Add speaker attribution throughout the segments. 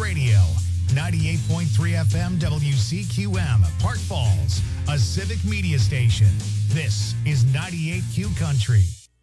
Speaker 1: Radio. 98.3 FM WCQM, Park Falls, a civic media station. This is 98Q Country.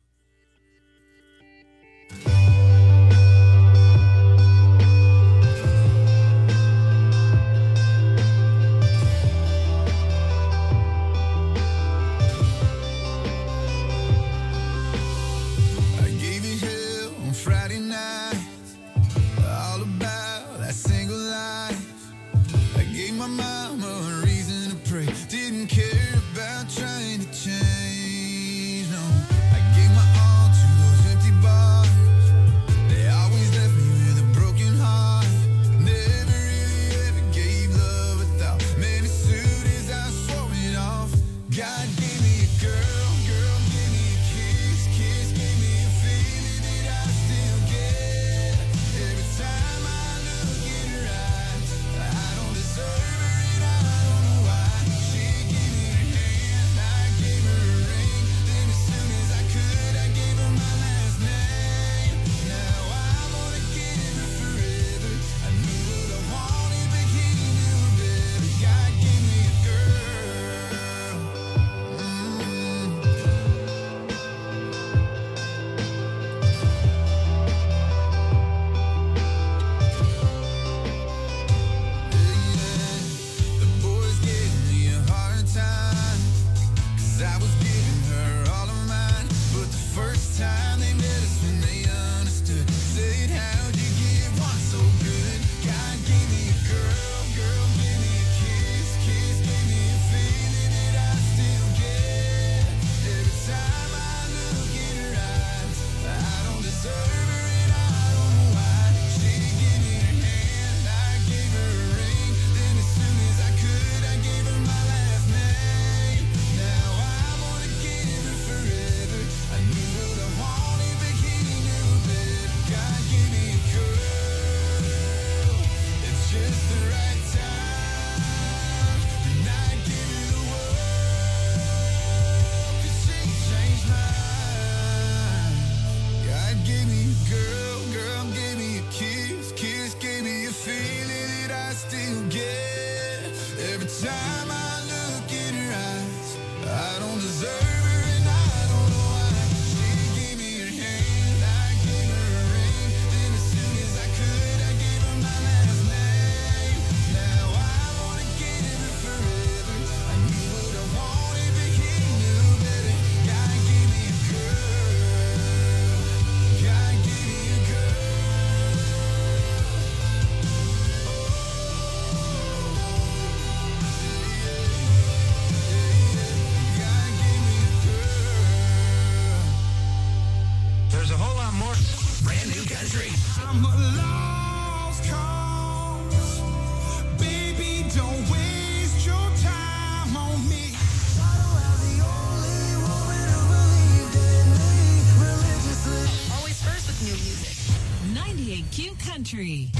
Speaker 2: Country.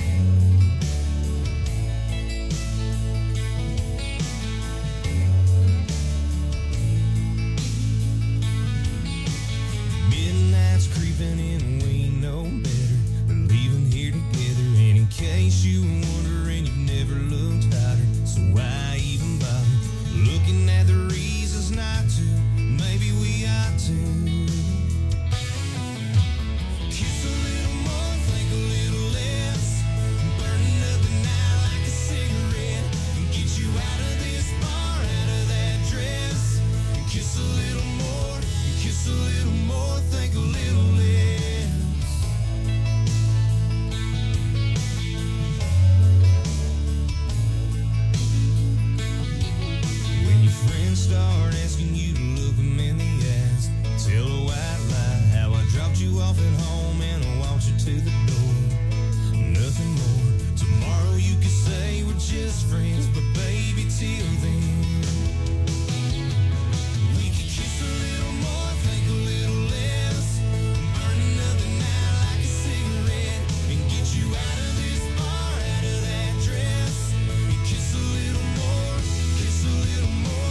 Speaker 3: Midnight's creeping in, we know better. We're leaving here together, and in case you were wondering, you've never looked hotter. So why even bother looking at the reasons not to? Maybe we ought to. Start asking you to look them in the eyes. Tell a white lie how I dropped you off at home and I walked you to the door. Nothing more. Tomorrow you could say we're just friends, but baby, till then we could kiss a little more, think a little less, burn another night like a cigarette, and get you out of this bar, out of that dress, and kiss a little more, kiss a little more.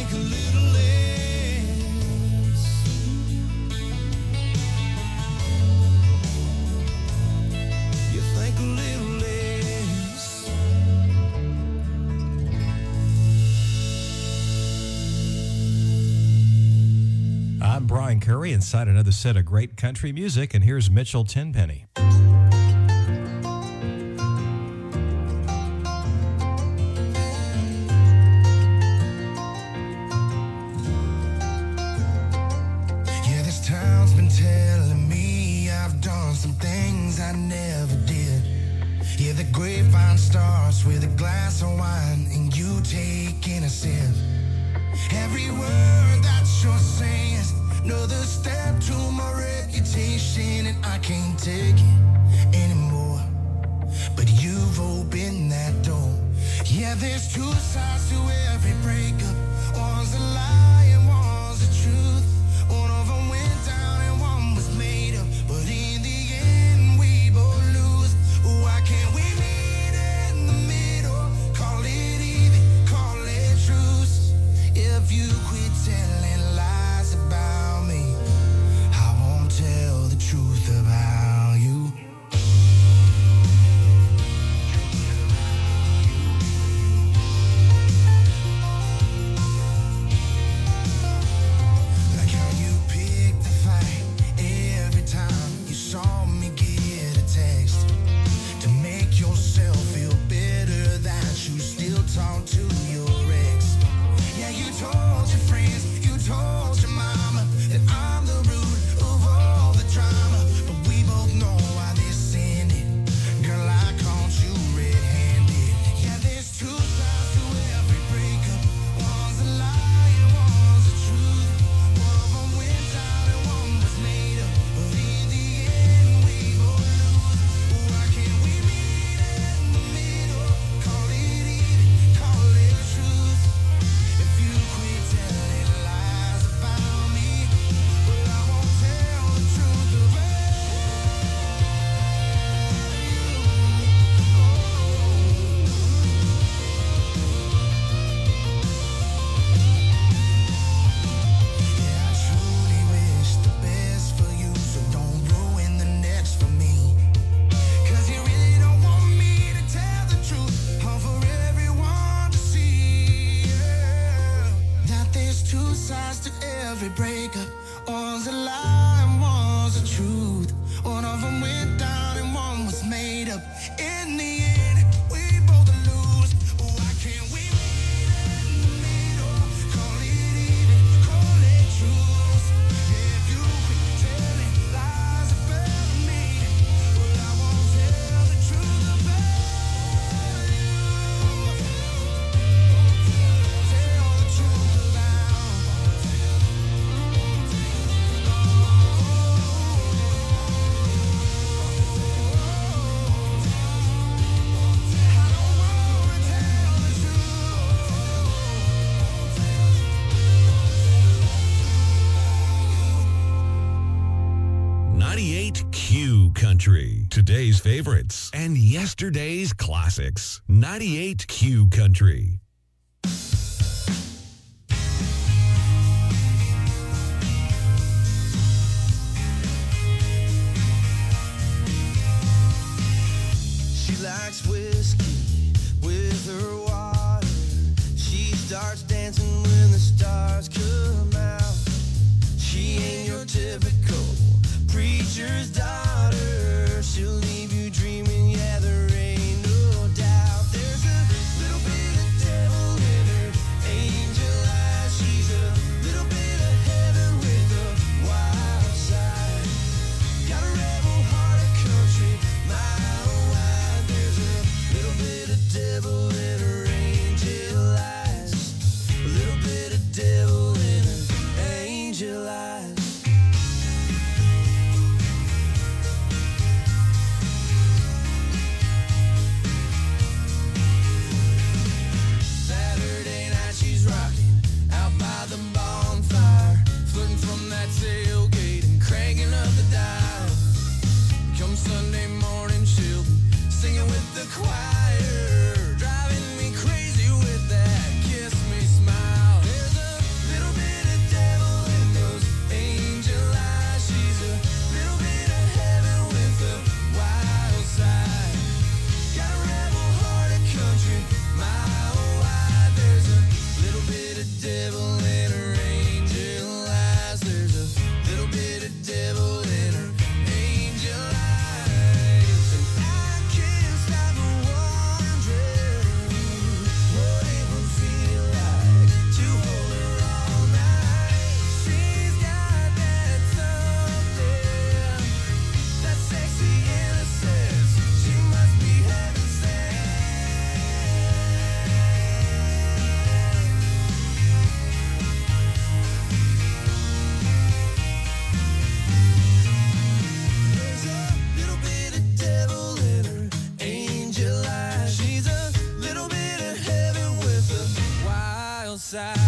Speaker 3: think a little less. You think a little less.
Speaker 2: I'm Brian Curry inside another set of great country music, and here's Mitchell Tenpenny.
Speaker 3: Yeah, this town's been telling me I've done some things I never did. Yeah, the grapevine starts with a glass of wine and you taking a sip. Every word that you're saying is another step to my reputation, and I can't take it anymore. But you've opened that door. Yeah, there's two sides to every breakup. One's a lie and one's the truth. One of them went down and one was made up. But in the end, we both lose. Why can't we meet in the middle? Call it even, call it truce. If you quit telling lies about me, I won't tell the truth about you. Like how you picked the fight every time you saw me get a text to make yourself feel better that you still talk to your ex. Yeah, you told your friends, you told your mama that I'm the root of all the drama. But we both know why this ended. Girl, I caught you red-handed. Yeah, there's two sides to every breakup. One's a lie and one's the truth. One of them went down and one was made up. But in the end, we both lose. Why can't we meet in the middle? Call it even, call it truth. If you quit telling lies about me, well, I won't tell the truth about you. Yeah, I truly wish the best for you, so don't ruin the next for me. 'Cause you really don't want me to tell the truth, all for everyone to see. Yeah. That there's two sides to every breakup. One's a lie and one's the truth. One of them went down and one was made up. In the end, we both lose. Why can't we meet in the middle? Call it even, call it truth. If you quit telling lies about me, well, I won't tell the truth about you. Tell the truth about I don't wanna tell the truth.
Speaker 4: 98 Q Country. Today's favorites and yesterday's classics. 98 Q Country.
Speaker 3: She likes whiskey with her water. She starts dancing when the stars come out. She ain't your typical preacher's daughter. She'll leave you dreaming, yeah, there ain't no doubt. There's a little bit of devil in her angel eyes. She's a little bit of heaven with a wild side. Got a rebel heart of country, mile wide. There's a little bit of devil in her angel eyes. A little bit of devil in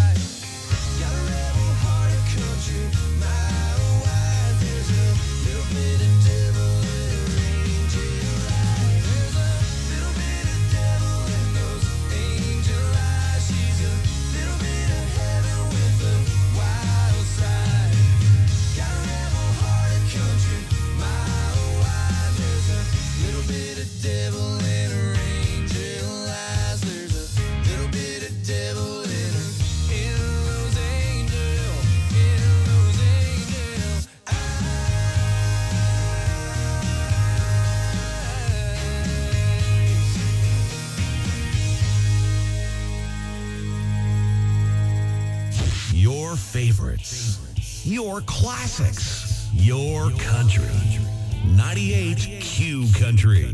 Speaker 3: Got a rebel heart of country, my wife. There's a little bit of devil in her angel eyes. There's a little bit of devil in those angel eyes. She's a little bit of heaven with a wild side. Got a rebel heart of country, my wife. There's a little bit of devil in her angel eyes. There's a little bit of devil in her, in those angel eyes.
Speaker 4: Your favorites, your classics, your country. 98 Q Country.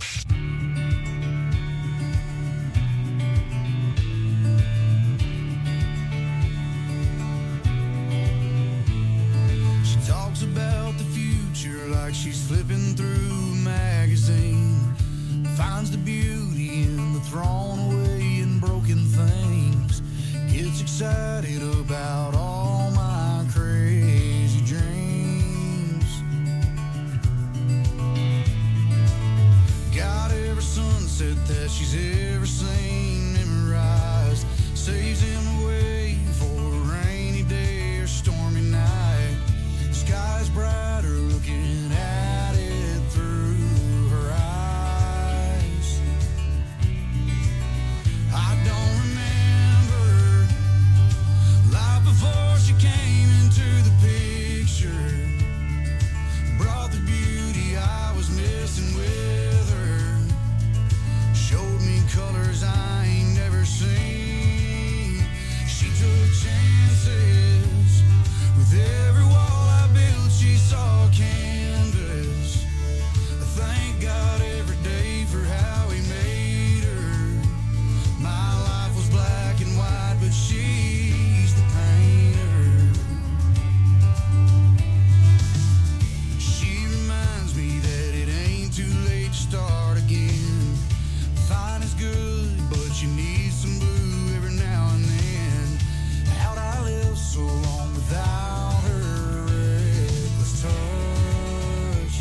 Speaker 3: She talks about the future like she's flipping through a magazine. Finds the beauty in the thrown away and broken things. Gets excited about all my crazy dreams. Got every sunset that she's ever seen memorized. Saves him away for a rainy day or stormy night. Sky's brighter looking at it through her eyes. I don't remember life before she came into the picture. Brought the beauty I was missing with her. Showed me colors I ain't never seen. She took chances. With every wall I built, she saw a canvas. I thank God every day for how he made her. My life was black and white, but she's the painter. She reminds me that it ain't too late to start again. Fine is good, but you need some blue every now and then. How'd I live so long without her reckless touch?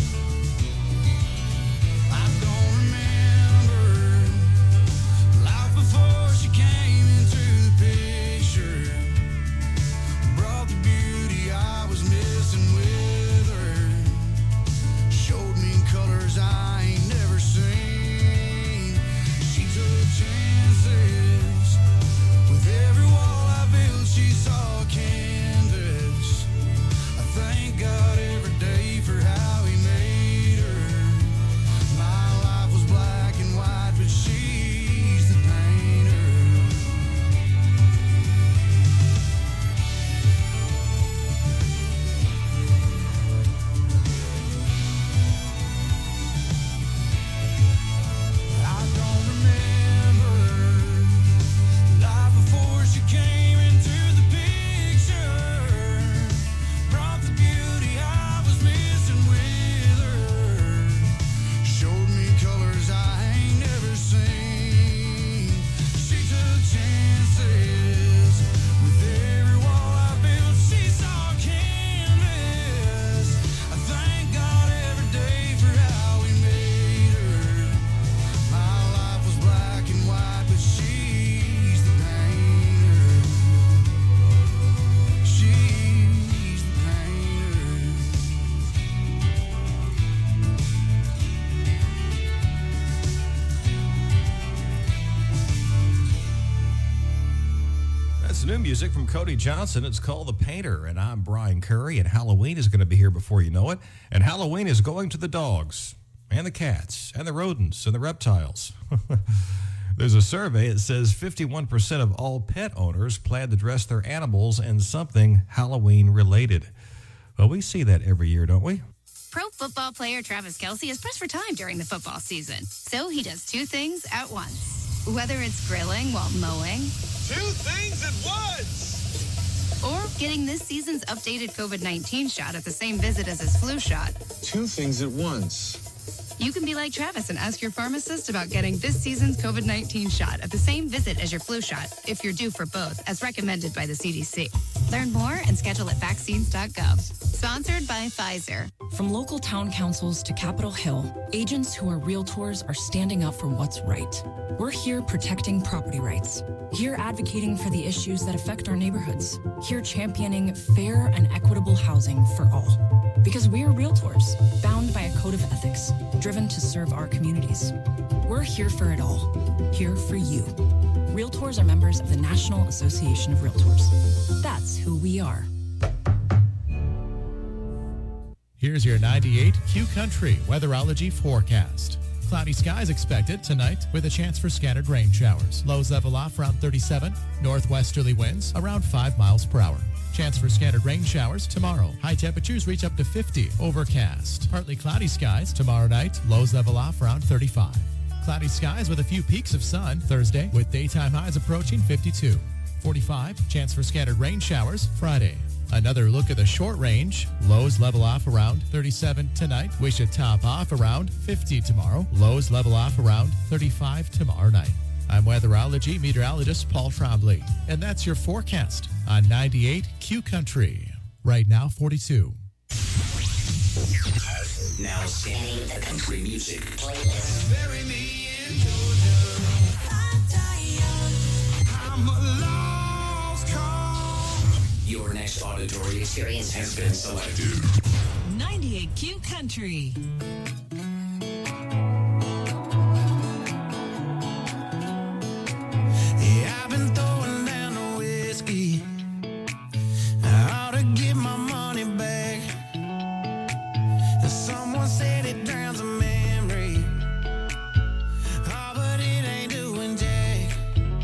Speaker 3: I don't remember life before she came into the picture. Brought the beauty I was missing with her. Showed me colors I ain't never seen. She took chances. With every wall I built, she saw a canvas. I thank God every day for how he made her. My life was black and white, but she's the painter. I don't remember life before she came into the picture. Brought the beauty I was missing with her. Showed me colors I ain't never seen. She took chances. With every wall I built, she saw a canvas. I thank God every day for how he made her. My life was black and white, but she's the painter. She's the painter.
Speaker 2: That's new music from Cody Johnson. It's called The Painter, and I'm Brian Curry, and Halloween is going to be here before you know it. And Halloween is going to the dogs and the cats and the rodents and the reptiles. There's a survey that says 51% of all pet owners plan to dress their animals in something Halloween related. Well, we see that every year, don't we?
Speaker 5: Pro football player Travis Kelce is pressed for time during the football season, so he does two things at once. Whether it's grilling while mowing,
Speaker 3: Two things at once!
Speaker 5: or getting this season's updated COVID-19 shot at the same visit as his flu shot.
Speaker 6: Two things at once.
Speaker 5: You can be like Travis and ask your pharmacist about getting this season's COVID-19 shot at the same visit as your flu shot, if you're due for both, as recommended by the CDC. Learn more and schedule at vaccines.gov. Sponsored by Pfizer.
Speaker 6: From local town councils to Capitol Hill, agents who are realtors are standing up for what's right. We're here protecting property rights. Here advocating for the issues that affect our neighborhoods. Here championing fair and equitable housing for all. Because we are realtors, bound by a code of ethics, driven to serve our communities. We're here for it all. Here for you. Realtors are members of the National Association of Realtors. That's who we are.
Speaker 7: Here's your 98 Q Country weatherology forecast. Cloudy skies expected tonight with a chance for scattered rain showers. Lows level off around 37. Northwesterly winds around 5 miles per hour. Chance for scattered rain showers tomorrow. High temperatures reach up to 50. Overcast. Partly cloudy skies tomorrow night. Lows level off around 35. Cloudy skies with a few peaks of sun Thursday with daytime highs approaching 52. 45. Chance for scattered rain showers Friday. Another look at the short range. Lows level off around 37 tonight. We should top off around 50 tomorrow. Lows level off around 35 tomorrow night. I'm weatherology meteorologist Paul Trombley, and that's your forecast on 98 Q Country. Right now, 42.
Speaker 4: Now scanning the country music playlist.
Speaker 3: Bury me in Georgia. I'm a lost cause.
Speaker 4: Your next auditory experience has been selected.
Speaker 8: 98 Q Country.
Speaker 3: Yeah, I've been throwing down the whiskey. I ought to get my money back. Someone said it drowns a memory. Oh, but it ain't doing jack.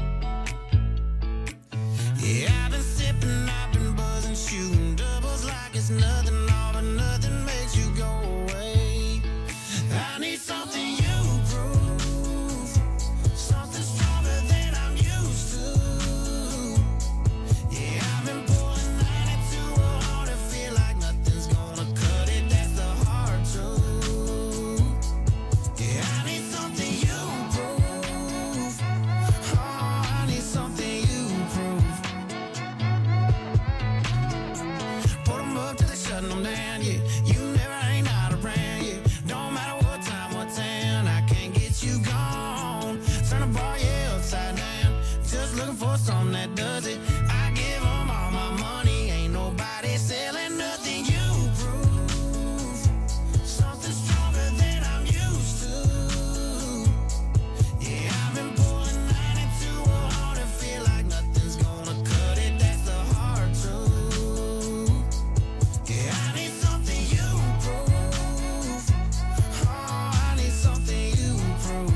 Speaker 3: Yeah, I've been sipping, I've been buzzing, shooting doubles like it's nothing. All but nothing makes you go away. I need something you prove, something stronger than I'm used to. Yeah, I've been pulling 92 hard, I feel like nothing's gonna cut it. That's the hard truth. Yeah, I need something you prove. Oh, I need something you prove. Put them up till they shutting them down, yeah. You never ain't out around, yeah. Don't matter what time, what town, I can't get you gone. Turn the bar, yeah, upside down. Just looking for something that does it. I give them all my money, ain't nobody selling nothing. You prove something stronger than I'm used to. Yeah, I've been pulling 92 hard, I feel like nothing's gonna cut it. That's the hard truth. Yeah, I need something you prove. Oh, I need something you prove.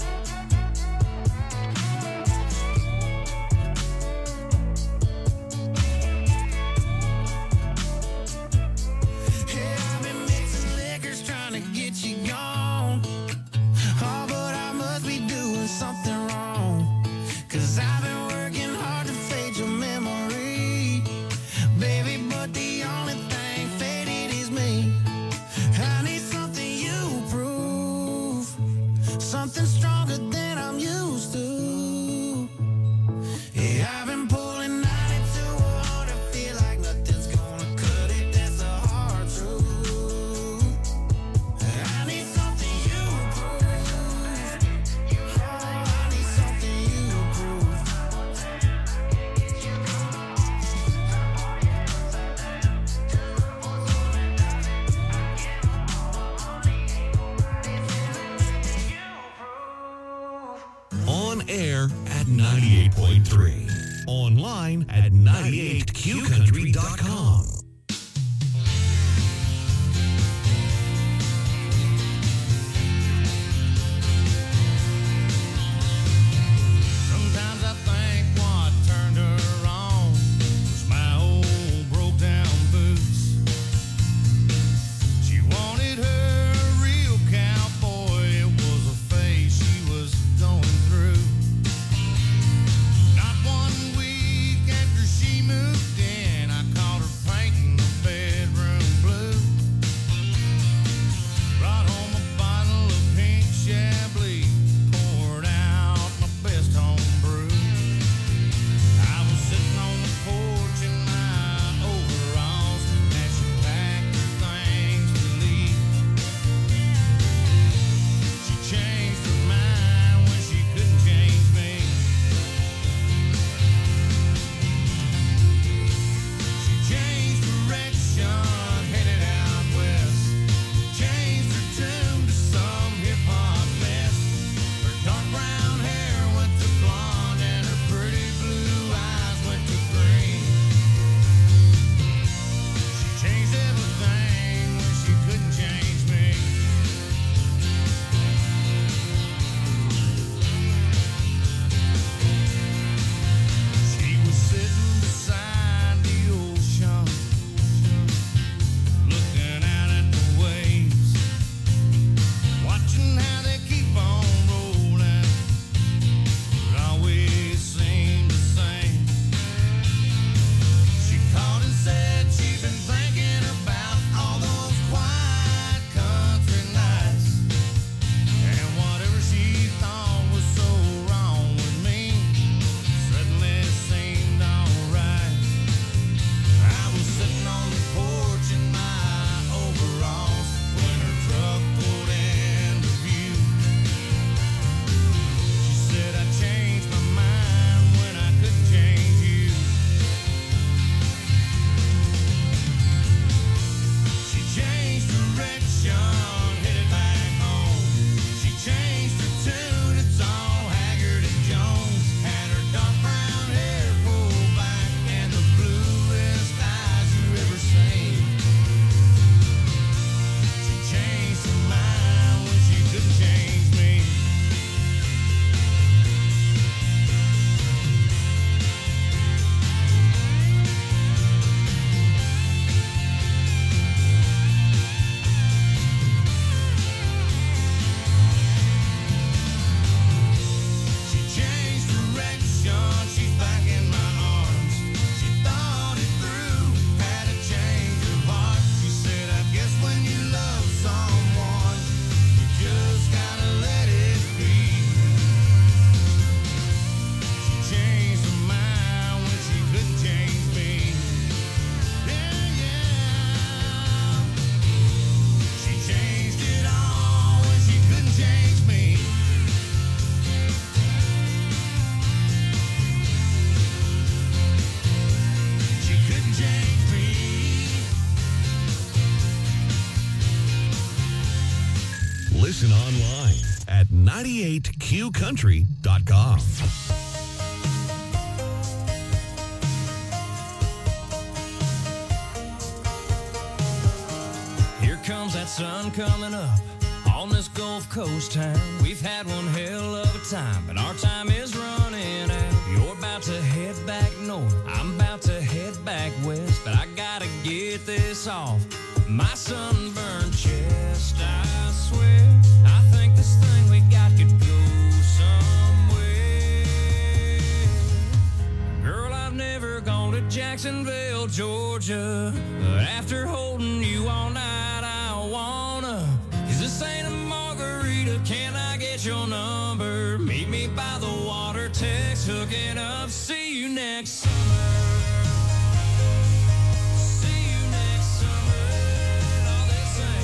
Speaker 3: Yeah, I've been mixing liquors trying to get you gone. Oh, but I must be doing something wrong. 'Cause I've been working hard to fade your memory, baby, but the only thing faded is me. I need something you prove, something stronger than I'm used to. Yeah, I've been pulling 92 hard, I feel like nothing's gonna cut it. That's the hard truth. I need something you prove. Oh, I need something you prove.
Speaker 4: On air at 98.3. Online at 98qcountry.com.
Speaker 3: Sometimes I think what turned her on was my old broke down boots. She wanted her real cowboy, it was a phase she was going through. Not one week after she moved in, I caught her painting
Speaker 9: Listen online at 98qcountry.com.
Speaker 3: Here comes that sun coming up on this Gulf Coast town. We've had one hell of a time, but our time is running out. You're about to head back north, I'm about to head back west, but I gotta get this off my sunburned chest. I swear, I think this thing we got could go somewhere. Girl, I've never gone to Jacksonville, Georgia, but after holding you all night, I wanna. Is this ain't a margarita? Can I get your number? Meet me by the water, text, hooking up. See you next summer. See you next summer. All they say.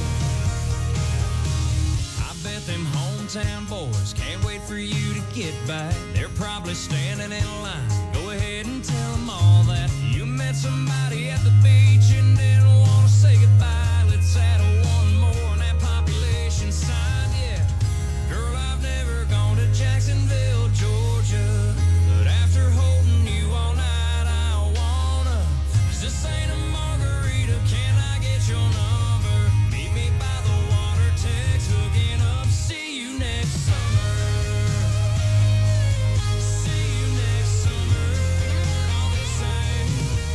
Speaker 3: I bet them hometown boys can't wait for you to get back. They're probably standing in line. Go ahead and tell them all that you met somebody at the beach and didn't want to say goodbye. Let's add one more on that population sign, yeah. Girl, I've never gone to Jacksonville, Georgia, but after holding you all night, I wanna. 'Cause this ain't a margarita, can I get your number? Meet me by the water, text, hooking up. See you next summer. See you next summer. All the same.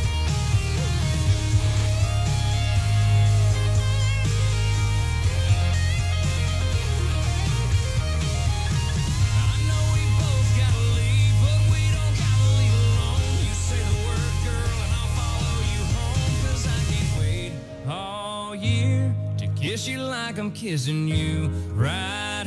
Speaker 3: I know we both gotta leave, but we don't gotta leave alone. You say the word, girl, and I'll follow you home. 'Cause I can't wait all year to kiss you like I'm kissing you right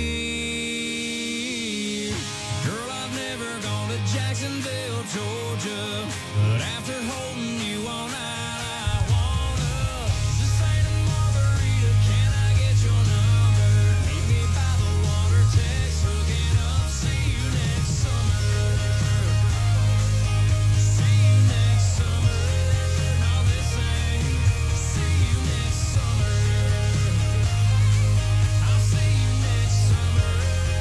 Speaker 3: here. Girl, I've never gone to Jacksonville, Georgia, but after holding you all night, I wanna. This ain't a margarita, can I get your number? Meet me by the water, text, hooking up. See you next summer. See you next summer. All they say. See you next summer. I'll see you next summer.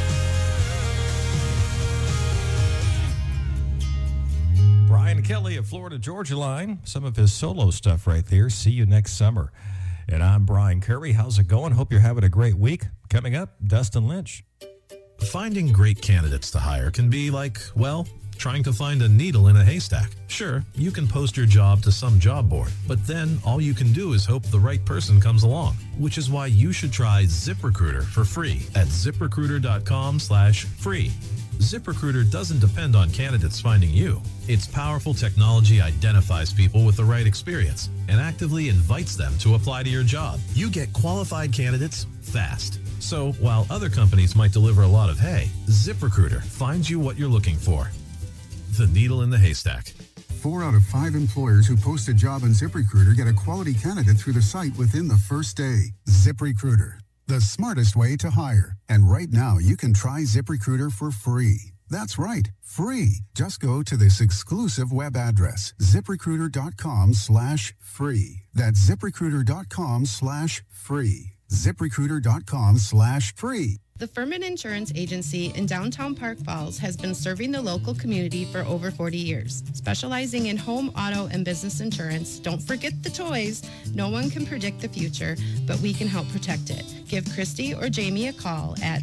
Speaker 2: Brian Kelly of Florida Georgia Line. Some of his solo stuff right there. See you next summer. And I'm Brian Curry. How's it going? Hope you're having a great week. Coming up, Dustin Lynch.
Speaker 10: Finding great candidates to hire can be like, well, trying to find a needle in a haystack. Sure, you can post your job to some job board, but then all you can do is hope the right person comes along, which is why you should try ZipRecruiter for free at ZipRecruiter.com/free. ZipRecruiter doesn't depend on candidates finding you. Its powerful technology identifies people with the right experience and actively invites them to apply to your job. You get qualified candidates fast. So while other companies might deliver a lot of hay, ZipRecruiter finds you what you're looking for. The needle in the haystack.
Speaker 11: 4 out of 5 employers who post a job on ZipRecruiter get a quality candidate through the site within the first day. ZipRecruiter, the smartest way to hire. And right now, you can try ZipRecruiter for free. That's right, free. Just go to this exclusive web address, ZipRecruiter.com/free. That's ZipRecruiter.com/free. ZipRecruiter.com/free.
Speaker 12: The Furman Insurance Agency in downtown Park Falls has been serving the local community for over 40 years. Specializing in home, auto, and business insurance, don't forget the toys. No one can predict the future, but we can help protect it. Give Christy or Jamie a call at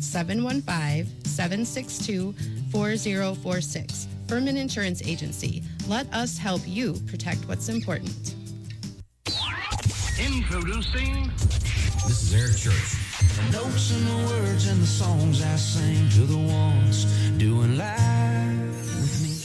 Speaker 12: 715-762-4046. Furman Insurance Agency. Let us help you protect what's important.
Speaker 3: Introducing. This is Eric Church. The notes and the words and the songs I sing to the ones doing live with me.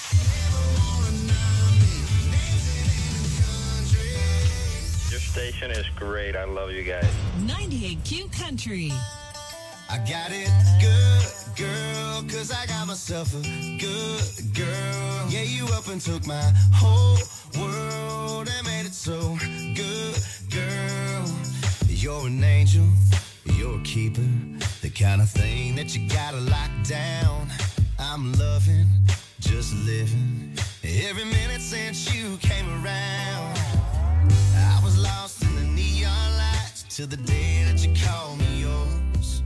Speaker 13: Your station is great. I love you guys.
Speaker 8: 98Q Country.
Speaker 3: I got it good, girl, 'cause I got myself a good girl. Yeah, you up and took my whole world and made it so good, girl. You're an angel, you're a keeper, the kind of thing that you gotta lock down. I'm loving, just living, every minute since you came around. I was lost in the neon lights till the day that you called me yours.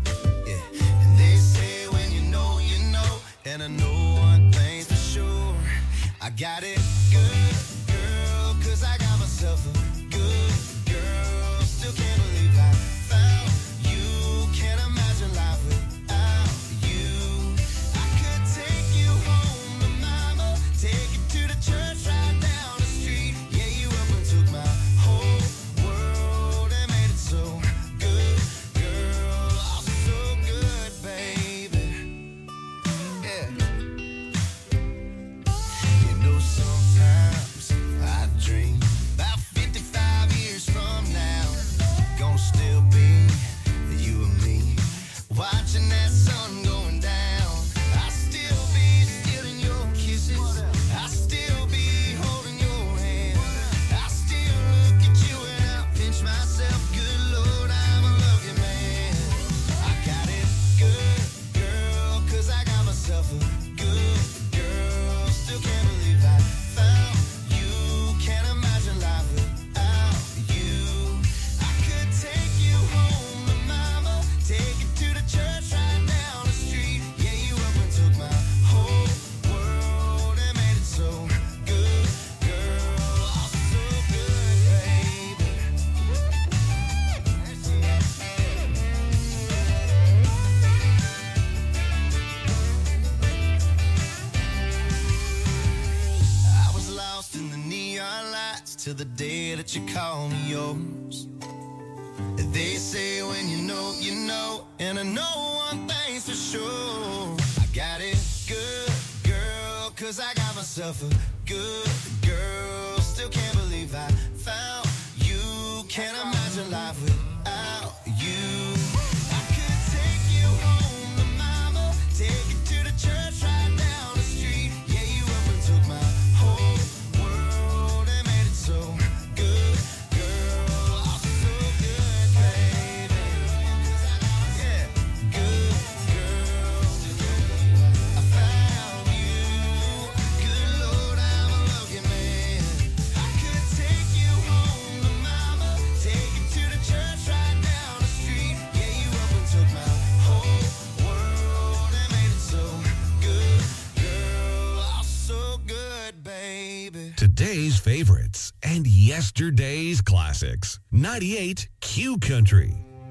Speaker 3: till the day that you call me yours. They say when you know, you know, and I know one thing's for sure. I got it good, girl, 'cause I got myself a good girl. Still can't believe I found you. Can't imagine life without you. I could take you home to mama, take you to the church right down the street. Yeah, you up and took my whole world and made it so good, girl. Oh, so good, baby. Yeah, good girl. I found you. Good Lord, I'm a lucky man. I could take you home to mama, take you to the church right down the street. Yeah, you up and took my whole world and made it so good, girl. Oh, so good, baby.
Speaker 9: Today's favorites and yesterday's classics. 98 Q Country.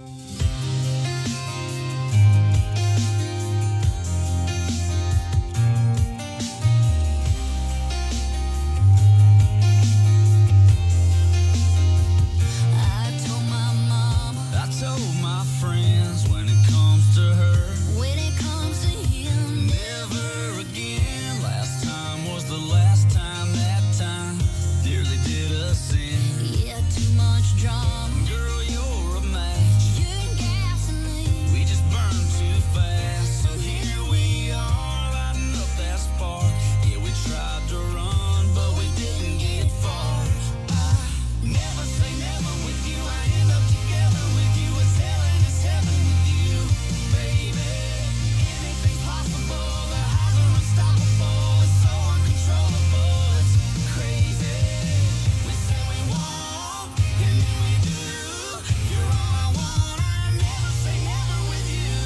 Speaker 3: I told my mama, I told my friends, when it comes to her, when it comes to him, never again. Last time was the last time, that time nearly did us in. Yeah, too much drama. Girl, you're a match. You and gasoline. We just burn too fast. So here we are, lighting up that spark. Yeah, we tried to run, but we didn't get far. Never say never with you. I end up together with you. It's heaven with you, baby. Anything's possible. The highs are unstoppable. It's so uncontrollable. It's crazy. We say we won't, and then we do. You're all I want. I never say never with you.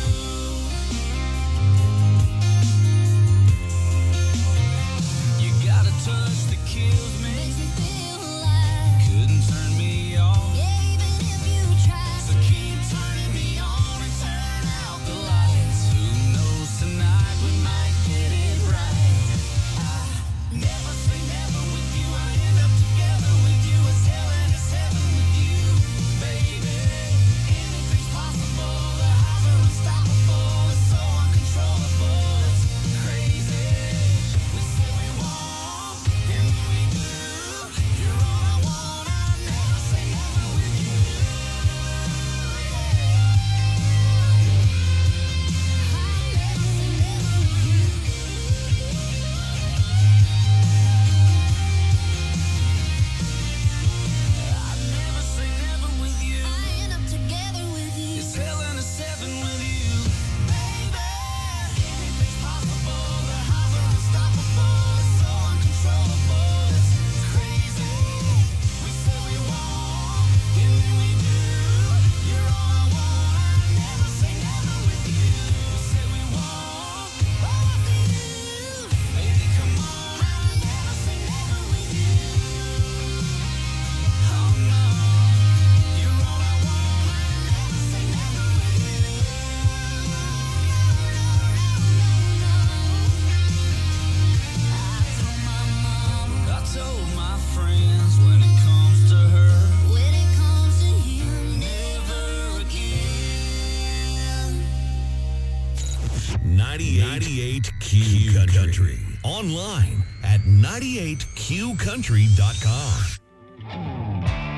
Speaker 3: You got a touch that kills me. Makes me feel alive. Couldn't turn me off. Yeah, even if you try. So keep turning me on and turn out the lights. Who knows, tonight we might get it right. I never say never with you. I end up together with you. It's heaven with you, baby. Anything's possible. The highs are unstoppable. It's so uncontrollable. It's crazy. We say we won't, and then we do. You're all I want. I never say never with you. I never say never with you. I end up together with you. It's hell in a seven with you, baby. Anything's possible. The highs are unstoppable. It's so uncontrollable. It's crazy. We say we won't, and then we do. You're all I want. I never say never with you. We say we won't, both of you. Baby, come on. I never say never with you. Oh no, you're all I want. I never say never with you. I told my friends, when it comes to her, when it comes to him, never again.
Speaker 9: 98 Q Country. Online at 98qcountry.com.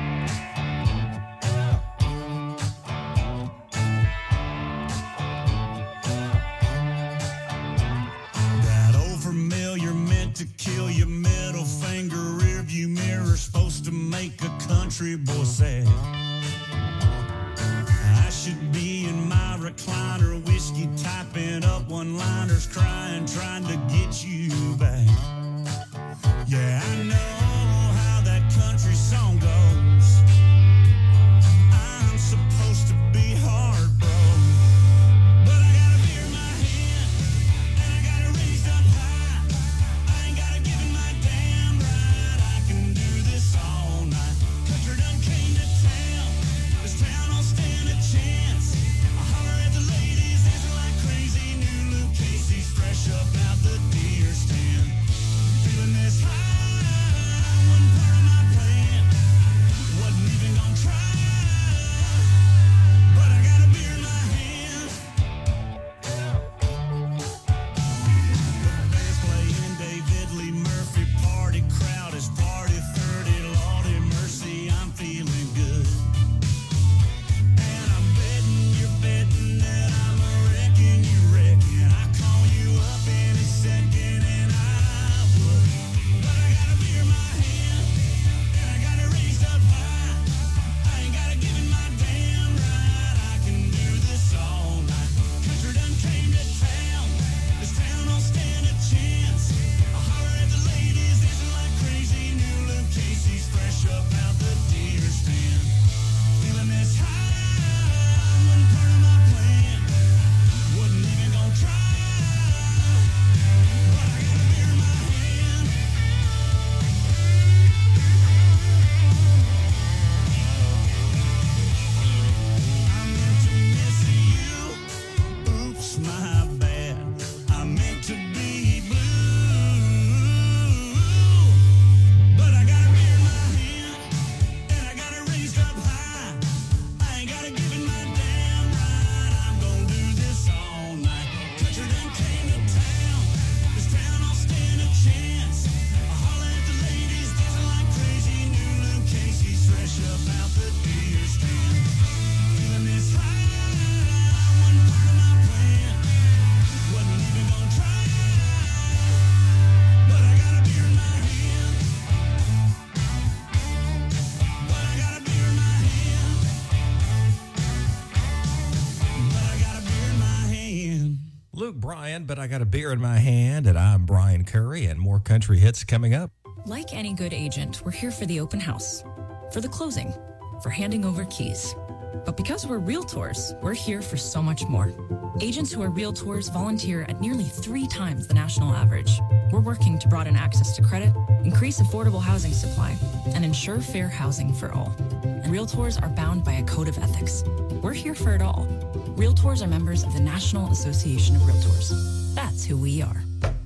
Speaker 3: That old familiar meant to kill your middle finger rearview mirror, supposed to make a country boy sad. I should be in my recliner, whiskey typing up one-liners, crying, trying to get you back. Yeah, I know how that country song goes. I'm supposed to be hard, bro, but I got a beer in my hand, and I got it raised up high. I ain't gotta give it my damn right. I can do this all night. Country done came to town. This town don't stand a chance. I holler at the ladies, dancing like crazy. New Luke Casey's fresh up out the deer stand. Feeling this high.
Speaker 2: Luke Bryan, but I got a beer in my hand, and I'm Brian Curry, and more country hits coming up.
Speaker 6: Like any good agent, we're here for the open house, for the closing, for handing over keys. But because we're realtors, we're here for so much more. Agents who are realtors volunteer at nearly 3 times the national average. We're working to broaden access to credit, increase affordable housing supply, and ensure fair housing for all. And realtors are bound by a code of ethics. We're here for it all. Realtors are members of the National Association of Realtors. That's who we are.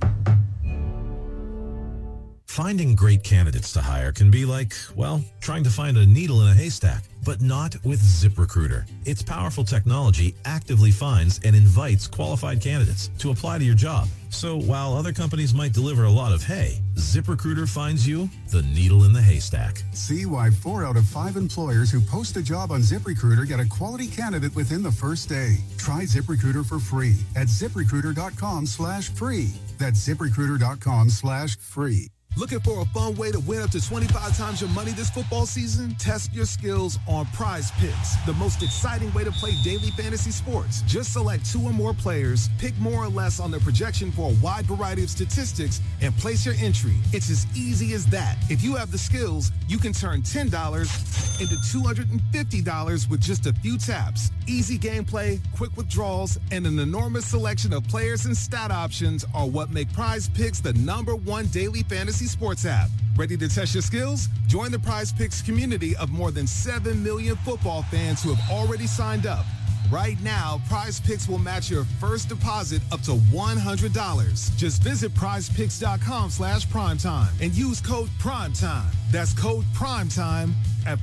Speaker 10: Finding great candidates to hire can be like, well, trying to find a needle in a haystack, but not with ZipRecruiter. Its powerful technology actively finds and invites qualified candidates to apply to your job. So while other companies might deliver a lot of hay, ZipRecruiter finds you the needle in the haystack.
Speaker 11: See why 4 out of 5 employers who post a job on ZipRecruiter get a quality candidate within the first day. Try ZipRecruiter for free at ZipRecruiter.com/free. That's ZipRecruiter.com/free.
Speaker 14: Looking for a fun way to win up to 25 times your money this football season? Test your skills on Prize Picks, the most exciting way to play daily fantasy sports. Just select 2 or more players, pick more or less on their projection for a wide variety of statistics, and place your entry. It's as easy as that. If you have the skills, you can turn $10 into $250 with just a few taps. Easy gameplay, quick withdrawals, and an enormous selection of players and stat options are what make Prize Picks the #1 daily fantasy sports app. Ready to test your skills? Join the Prize Picks community of more than 7 million football fans who have already signed up. Right now, Prize Picks will match your first deposit up to $100. Just visit prizepicks.com/primetime and use code PRIMETIME. That's code PRIMETIME at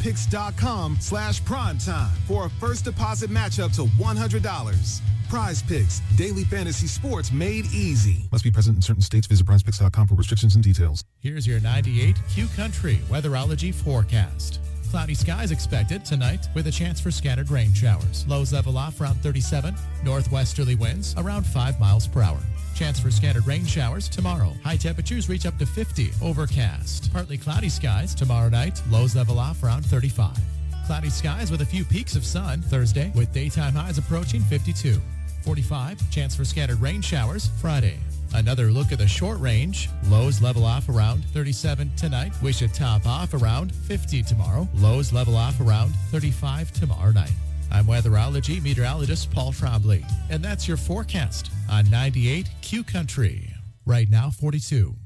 Speaker 14: prizepicks.com/primetime for a first deposit match up to $100. Prize Picks, daily fantasy sports made easy.
Speaker 15: Must be present in certain states. Visit prizepicks.com for restrictions and details.
Speaker 7: Here's your 98 Q Country weatherology forecast. Cloudy skies expected tonight with a chance for scattered rain showers. Lows level off around 37. Northwesterly winds around 5 miles per hour. Chance for scattered rain showers tomorrow. High temperatures reach up to 50. Overcast. Partly cloudy skies tomorrow night. Lows level off around 35. Cloudy skies with a few peaks of sun Thursday with daytime highs approaching 52. 45. Chance for scattered rain showers Friday. Another look at the short range. Lows level off around 37 tonight. We should top off around 50 tomorrow. Lows level off around 35 tomorrow night. I'm weatherology meteorologist Paul Trombley, and that's your forecast on 98 Q Country. Right now, 42.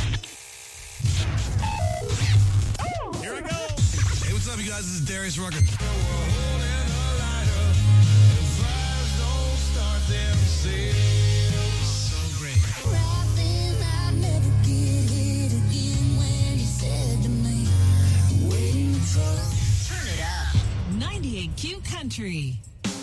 Speaker 16: Here we go. Hey, what's up, you guys? This is Darius Rucker. So great.
Speaker 8: Turn it up. 98 Q Country.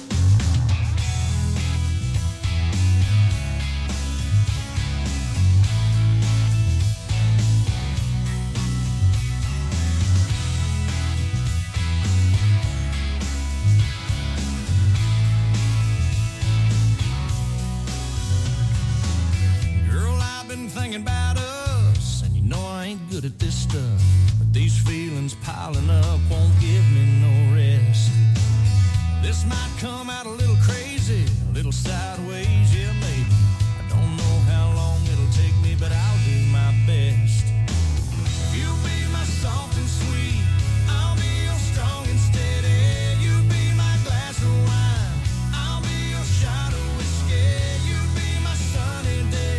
Speaker 3: Thinking about us, and you know I ain't good at this stuff, but these feelings piling up won't give me no rest. This might come out a little crazy, a little sideways, yeah maybe. I don't know how long it'll take me, but I'll do my best. You be my soft and sweet, I'll be your strong and steady. You be my glass of wine, I'll be your shot of whiskey. You be my sunny day,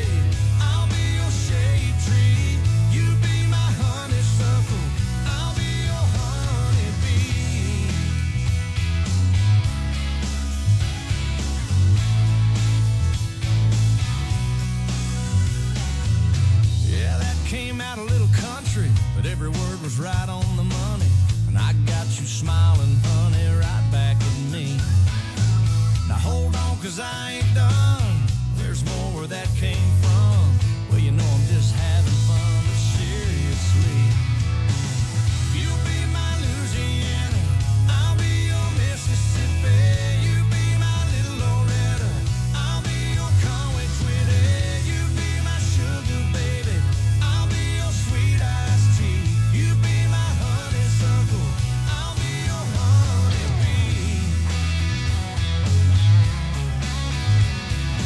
Speaker 3: but every word was right on the money, and I got you smiling, honey, right back at me. Now hold on, 'cause I ain't done. There's more where that came from. Well, you know I'm just having fun, but seriously, you be my Louisiana, I'll be your Mississippi. You be my little Loretta, I'll be your Conway Twitty. You be my sugar baby, I'll be your sweet iced tea. You be my honeysuckle, I'll be your honeybee.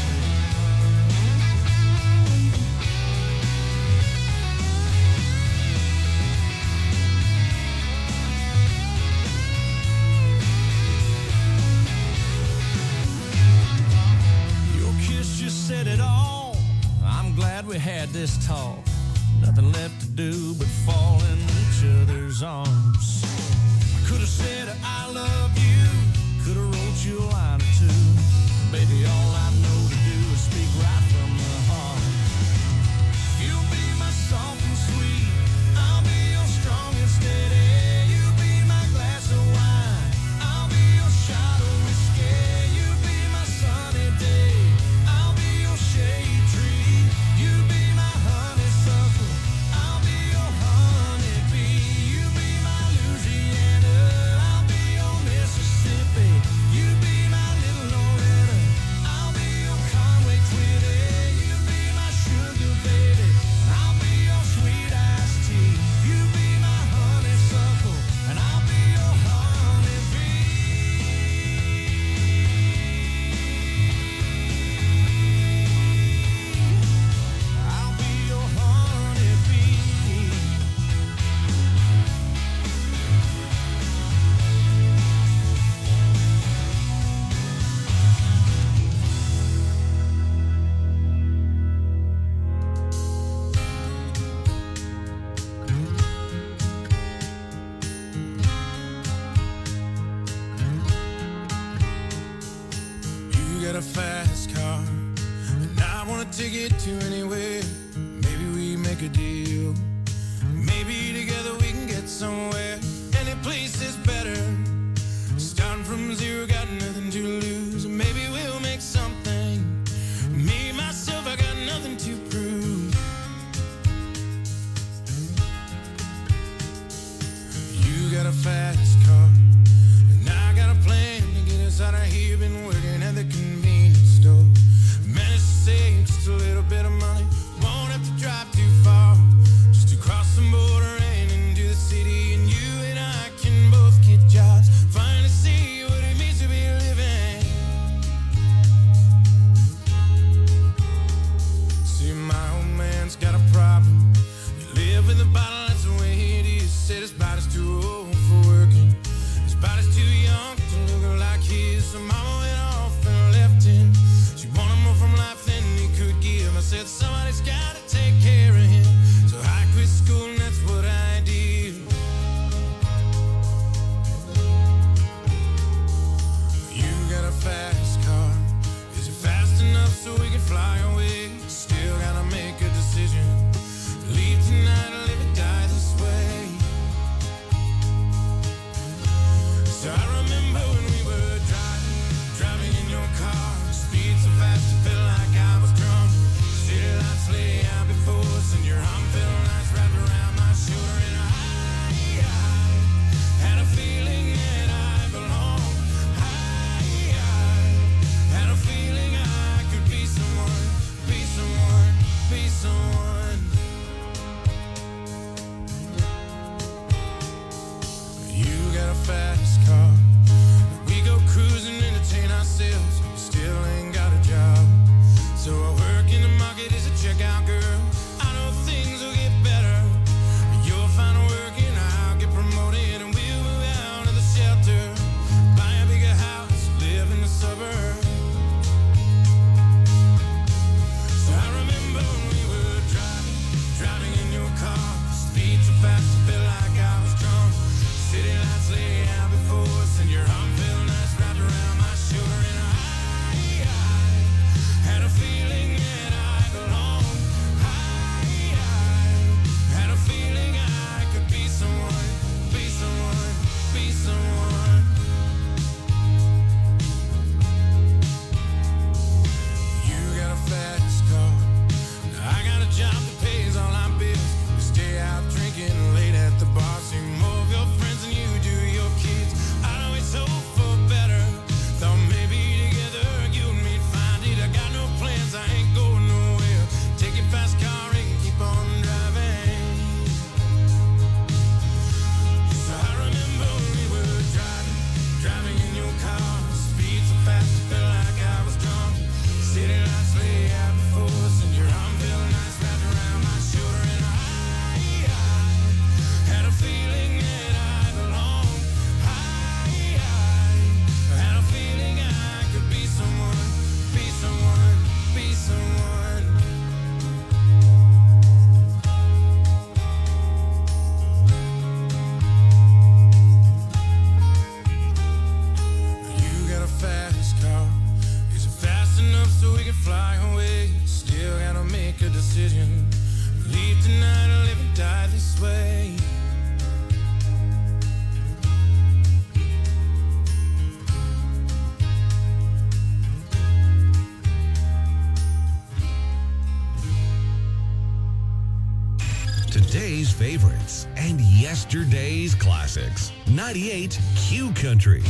Speaker 3: this tall. Nothing left to do but fall in each other's arms. I could have said I love you, could have wrote you a line or two. Baby, all I know to do is speak right from the heart. You'll be my soft and sweet, I'll be your strong and steady. You be my glass of wine, I'll be your shot of whiskey. You be my sunny day, I'll be your shade tree. You be my honeysuckle, I'll be your honeybee. You be my Louisiana, I'll be your Mississippi. You be my little Loretta, I'll be your Conway Twitty. You be my sugar baby, I'll be your sweet iced tea. You be my honeysuckle, and I'll be your honeybee. I'll be your honeybee. You got a fast car, and I wanna take it to anywhere. Maybe we make a deal. Maybe together we can get somewhere. Any place is better. Starting from zero, got nothing to lose. Maybe we'll make something. Me, myself, I got nothing to prove. You got a fast car, and I got a plan to get us out of here. Been working at the convenience store. Managed to save just a little bit of money. Won't have to drive too far. Just to cross the border and into the city. And you and I can both get jobs. Finally see what it means to be living. See, my old man's got a problem. You live with a bottle, that's the way it is. Said his body's too old for working. His body's too young to look like his. So mama went off and left him. She wanted more from life than he could give. I said somebody's gotta take care of him. So I quit school and that's what I did. You got a fast car. Is it fast enough so we can fly away? Still gotta make a decision. Leave tonight or live or die this way. So I remember when we were driving in your car. Speed so fast it felt like I was drunk. City lights lay out before us, and your arm felt nice wrapped around my shoulder. And I had a feeling that I belonged. I had a feeling I could be someone, be someone, be someone. You got a fast car. We go cruising, entertain ourselves. Still ain't got a job. So I work in the market as a checkout girl. I know things will get better. You'll find work and I'll get promoted. And we'll move out of the shelter. Buy a bigger house, live in the suburbs. So I remember when we were driving in your car. Speed so fast it felt like I was drunk. City lights lay out before us, and your arm felt nice wrapped around my shoulder. And
Speaker 9: favorites and yesterday's classics. 98 Q Country.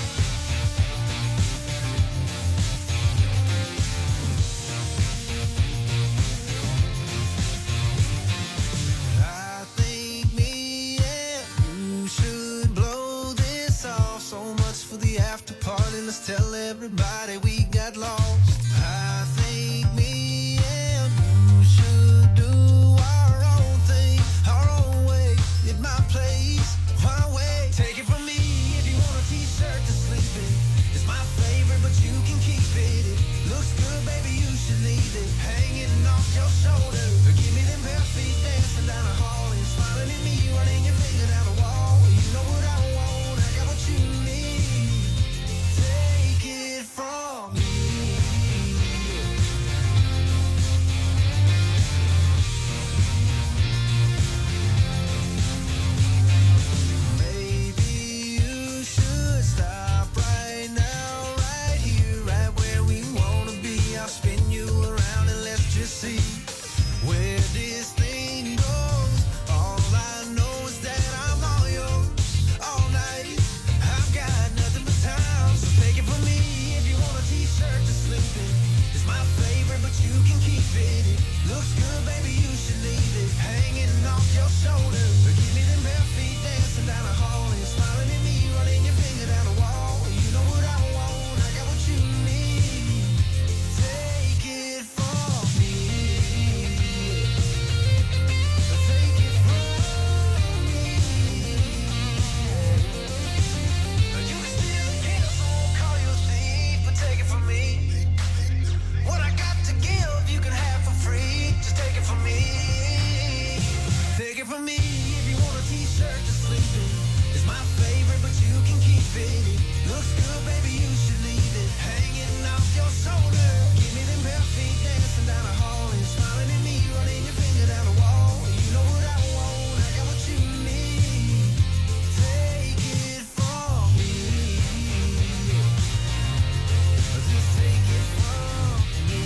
Speaker 3: I think me and you should blow this off. So much for the after party. Let's tell everybody we got lost. I think me and you should do our own thing, our own way, at my place, my way. Take it from me if you want a t-shirt to sleep in. It's my favorite, but you can keep it. It looks good, baby, you should leave it hanging off your shoulder. Give me them bare feet dancing down the hall and smiling at me, running your finger down the wall. You know what I want, I got what you need. Take it from me. Maybe you should stop right now, right here, right where we wanna be. I'll spin you around and let's just see where this thing goes. All I know is that I'm all yours all night. I've got nothing but time, so take it from me if you want a t-shirt to sleep in. It's my favorite, but you can keep it. It looks good, baby, you should leave it hanging off your shoulder. Give me them bare feet dancing down the hall and smiling at me, running your finger down the wall. You know what I want, I got what you need. Take it from me. Take it from me. You can steal a kiss, I won't call you a thief, but take it from me. What I got to give, you can have for free. Just take it from me. Take it from me if you want a t-shirt to sleep in. It's my favorite, but you can keep it. It looks good, baby, you should leave it hanging off your shoulder. Give me them bare feet dancing down the hall and smiling at me, running your finger down the wall. You know what I want, I got what you need. Take it from me. Just take it from me.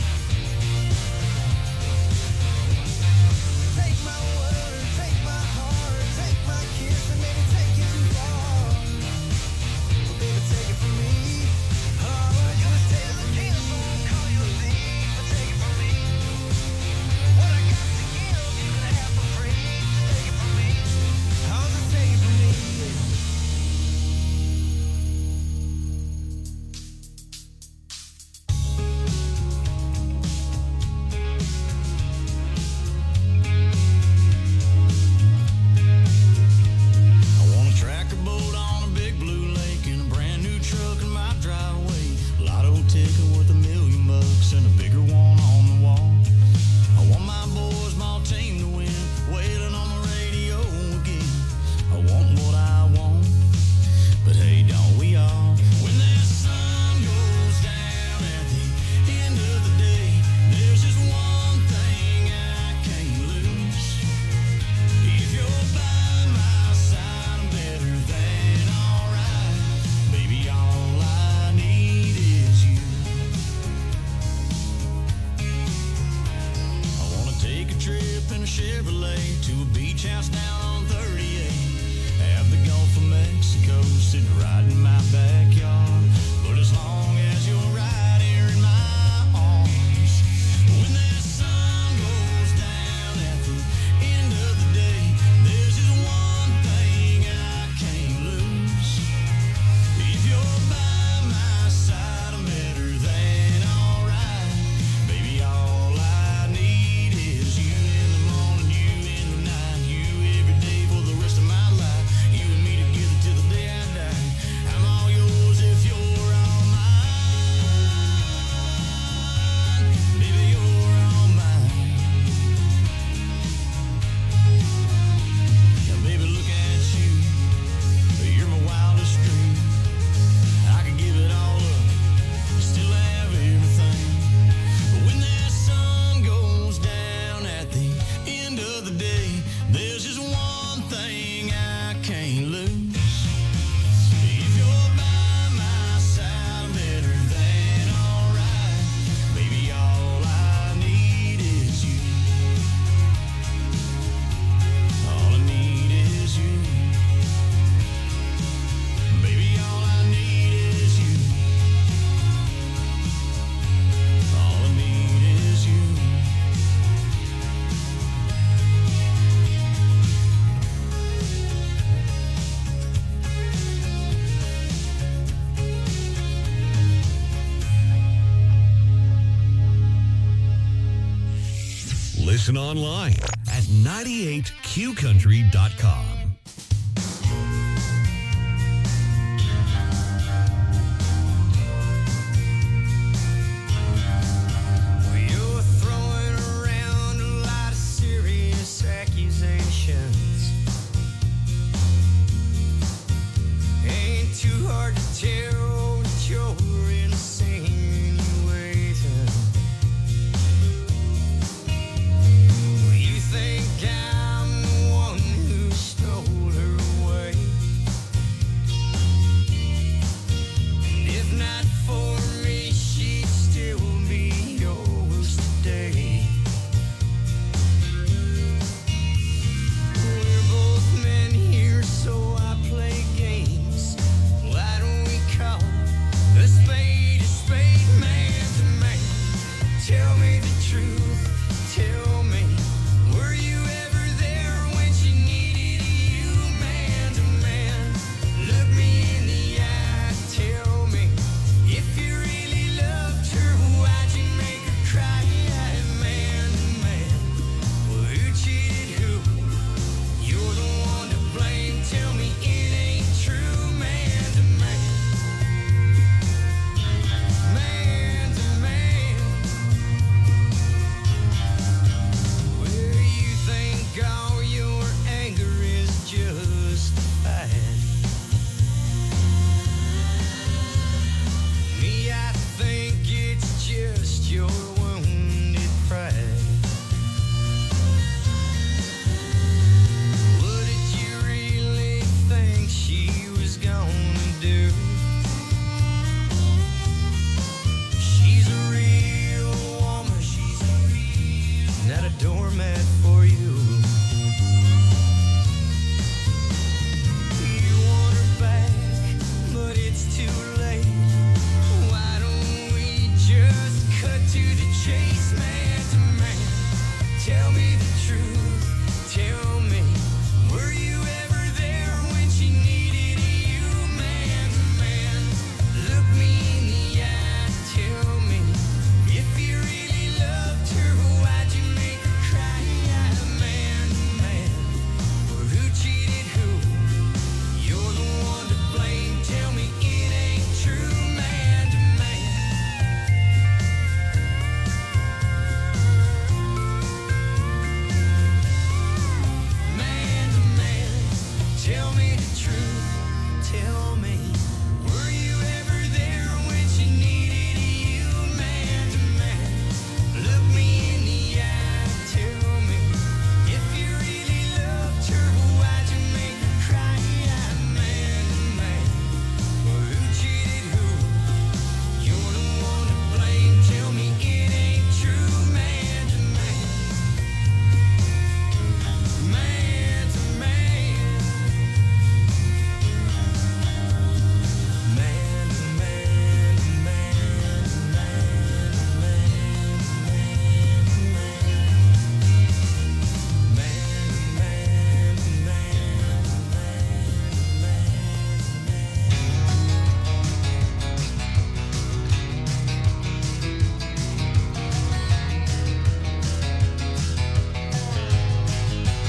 Speaker 3: Take my word, take my heart, take my kiss, and maybe take it too far. But baby, take it from me. Oh, you can steal a kiss, I won't call you a thief, but take it from me. What I got to give, you can have for free. Just take it from me. Oh, just take it from me. I want a tracker boat on a big blue lake and a brand new truck in my driveway. Lotto ticket worth $1 million and a bigger one on the wall. I want my boys, my team to win, wailing on the radio again. I want what I want, but hey, don't we all? When that sun goes down at the end of the day, there's just one thing I can't lose. If you're by my side, I'm better than alright. Baby, all I need is you. I wanna take a trip in a Chevrolet to a beach house down on 38. Have the Gulf of Mexico sitting right in my backyard. But as long as you're right here in my arms, when that sun goes down at the end of the day, there's just one thing I can't lose. If you're by my side, I'm better than alright. Baby, all I need is you in the morning, you in the night, you every day for the rest of my life. You and me together till the day I die. I'm all yours if you're all mine. Baby, you're all mine. Now, baby, look at you. You're my wildest dream. I could give it all up, still have everything. But when that sun goes down at the end of the day, there's just one thing I can't lose. If you're by my side, I'm better than alright. Baby, all I need is you.
Speaker 9: Listen online at 98qcountry.com.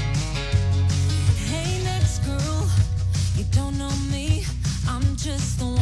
Speaker 17: Just the